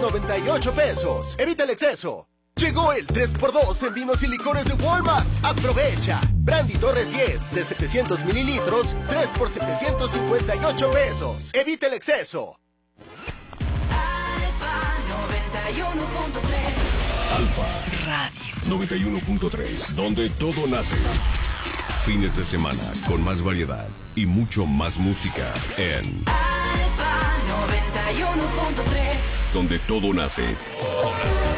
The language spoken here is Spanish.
298 pesos. Evita el exceso. Llegó el 3x2 en vinos y licores de Walmart. ¡Aprovecha! Brandy Torres 10 de 700 mililitros, 3 por 758 pesos. Evita el exceso. Alfa 91.3. Alfa Radio 91.3, donde todo nace. Fines de semana con más variedad y mucho más música en Alfa 91.3, donde todo nace.